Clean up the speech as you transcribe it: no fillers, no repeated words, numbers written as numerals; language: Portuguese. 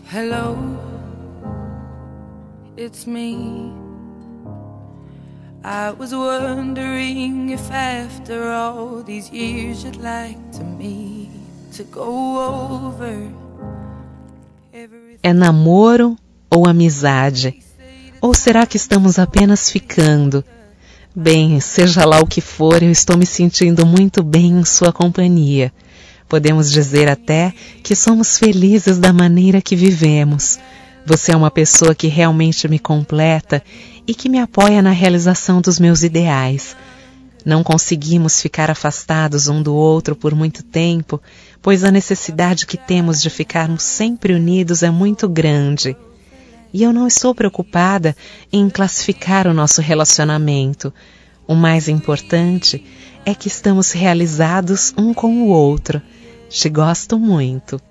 Hello, it's me. I was wondering if after all these years you'd like to me to go over everything. É namoro ou amizade? Ou será que estamos apenas ficando? Bem, seja lá o que for, eu estou me sentindo muito bem em sua companhia. Podemos dizer até que somos felizes da maneira que vivemos. Você é uma pessoa que realmente me completa e que me apoia na realização dos meus ideais. Não conseguimos ficar afastados um do outro por muito tempo, pois a necessidade que temos de ficarmos sempre unidos é muito grande. E eu não estou preocupada em classificar o nosso relacionamento. O mais importante é que estamos realizados um com o outro. Te gosto muito.